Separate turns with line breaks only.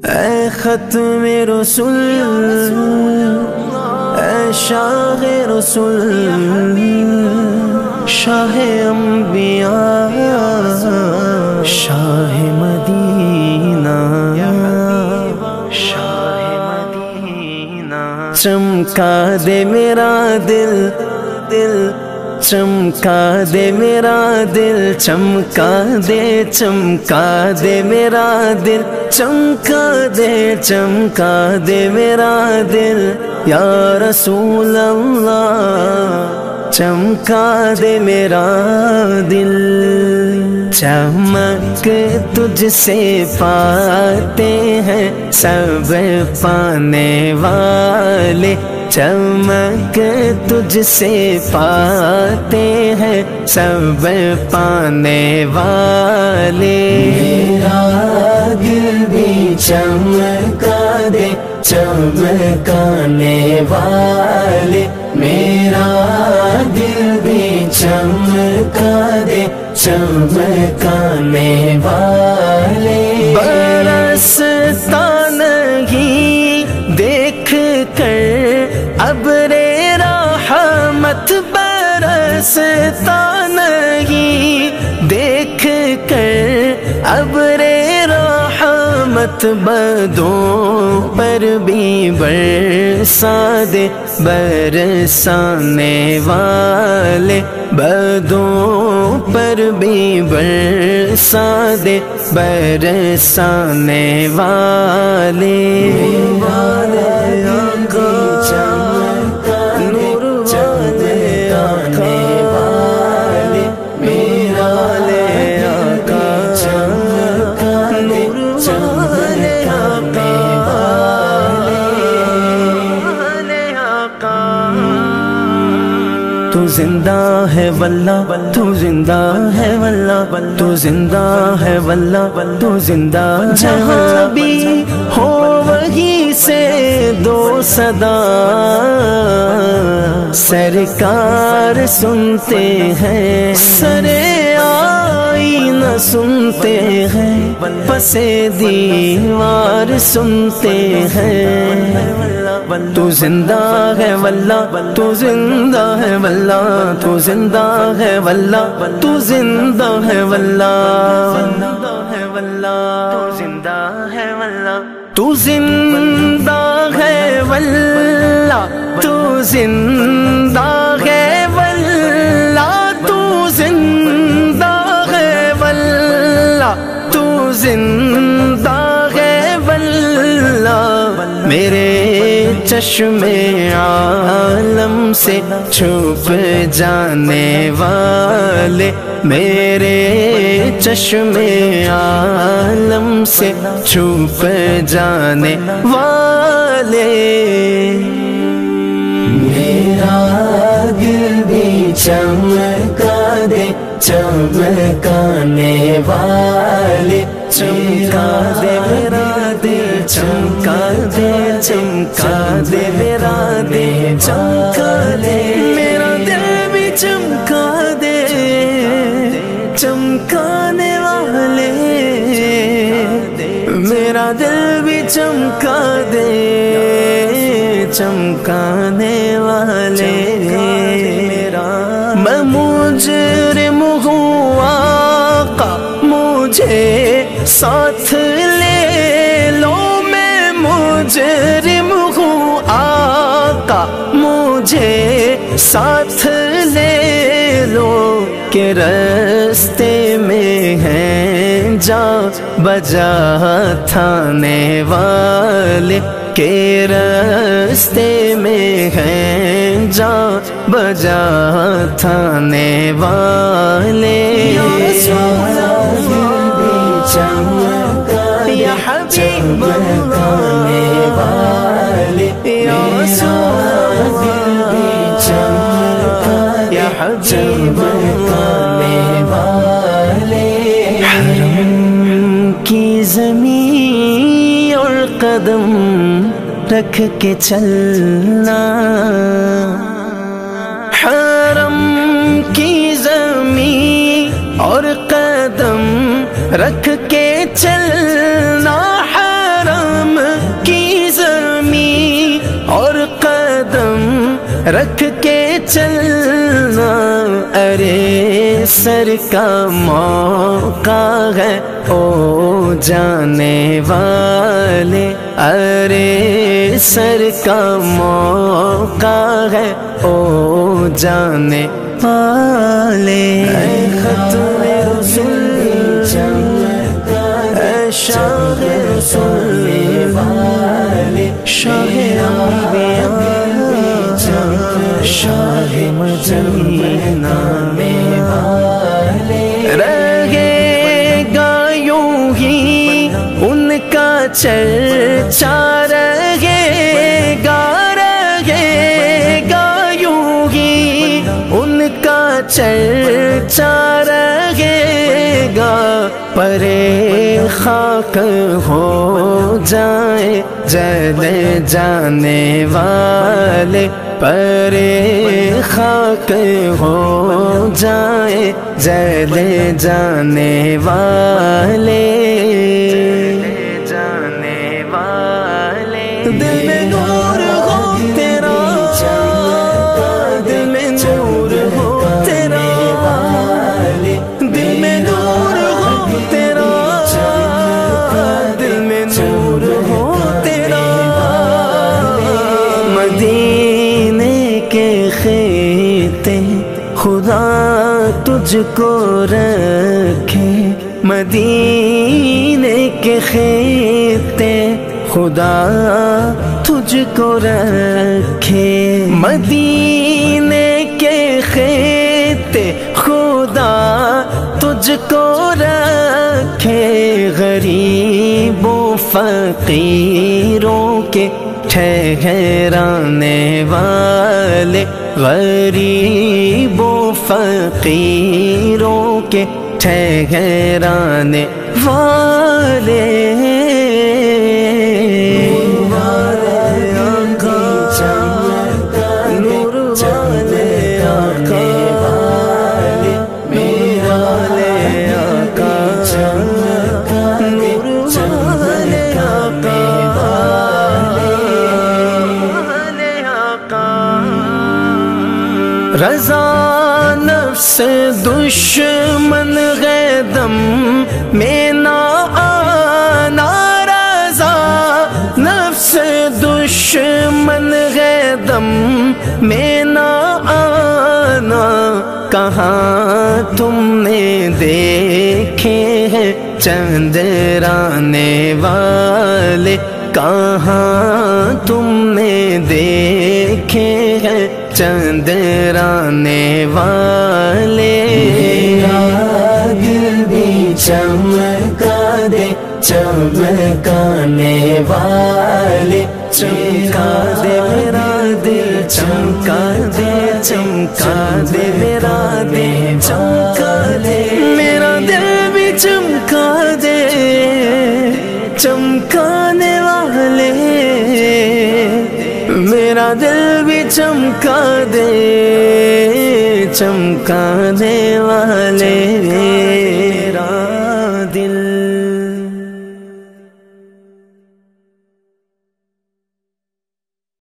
اے ختم رسول، اے شاہ رسول، شاہ انبیاء، شاہ مدینہ، شاہ مدینہ، چمکا دے میرا دل، دل چمکا دے میرا دل، چمکا دے، چمکا دے میرا دل، چمکا دے، چمکا دے میرا دل یا رسول اللہ، چمکا دے میرا دل۔ چمک تجھ سے پاتے ہیں سب پانے والے، چمک تجھ سے پاتے ہیں سب پانے والے، میرا دل بھی چمکا دے چمکانے والے، میرا دل بھی چمکا دے چمکانے والے، برستا نہیں دیکھ کر ابر رحمت، برستا نہیں دیکھ کر ابر رحمت، بدوں پر بھی برسا دے برسانے والے، بدوں پر بھی برسا دے برسانے والے، تو زندہ ہے واللہ، تو زندہ ہے واللہ، تو زندہ ہے واللہ، تو زندہ جہاں بھی ہو وہیں سے دو صدا سرکار سنتے ہیں، سر آئینہ سنتے ہیں، پس دیوار سنتے ہیں، تو زندہ ہے واللہ، تو زندہ ہے واللہ، تو زندہ ہے واللہ، تو زندہ ہے واللہ، تو زندہ ہے واللہ، تو زندہ ہے واللہ، تو زندہ ہے واللہ، تو زندہ ہے واللہ، تو زندہ ہے واللہ، میرے چشم عالم سے چھپ جانے والے، میرے چشم عالم سے چھپ جانے والے، میرا دل بھی چمکا دے چمکانے والے، چمکا دے میرا دل، چمکا دے، چمکا دے میرا دل، چمکا دے میرا دل بھی چمکا دے چمکانے والے، میرا دل بھی چمکا دے چمکانے والے، میں مجرم ہوں آقا مجھے ساتھ لے لو، میں مجرم ہوں آقا مجھے ساتھ لے لو، کہ رستے میں ہیں جا بجا تھانے والے، کہ رستے میں ہیں جا بجا تھانے والے، یا حبیب اللہ، یا رسول اللہ، یا حبیب اللہ، حرم کی زمین اور قدم رکھ کے چلنا، حرم کی زمین اور قدم رکھ کے چلنا، حرم رکھ کے چلنا، ارے سر کا موقع ہے او جانے والے، ارے سر کا موقع ہے او جانے والے۔ اے ختم رسول اے شاہ رسول شاہ انبیاء شاہ مدینہ رہے گا یوں ہی ان کا چرچا، رہے گا یوں ہی ان کا چرچا، رہے گا پرے خاک ہو جائے جل جانے والے، پرے خاک ہو جائے جل جانے والے، جانے والے۔ دل میں نور ہو تیرا، دل میں نور ہو تیرا، دل میں نور ہو تیرا، دل میں نور ہو تیرا۔ مدینے کے خطے خدا تجھ کو رکھے، مدینے کے خطے خدا تجھ کو رکھے، مدینے کے خطے خدا تجھ کو رکھے، غریبوں فقیروں کے ٹھہرانے والے، غریبوں فقیروں کے ٹھہرانے والے۔ رضا نفس دشمن ہے دم میں نہ آنا، رضا نفس دشمن ہے دم میں نہ آنا، کہاں تم نے دیکھے ہیں چندرانے والے، کہاں تم نے دیکھے ہیں چندرانے والے۔ میرا دل بھی چمکا دے چمکانے والے، چمکا دے میرا دل، چمکا دے چمکا دے میرا دل، چمکا دے میرا دل بھی چمکا دے چمکانے والے، میرا دل بھی چمکا دے چمکانے والے۔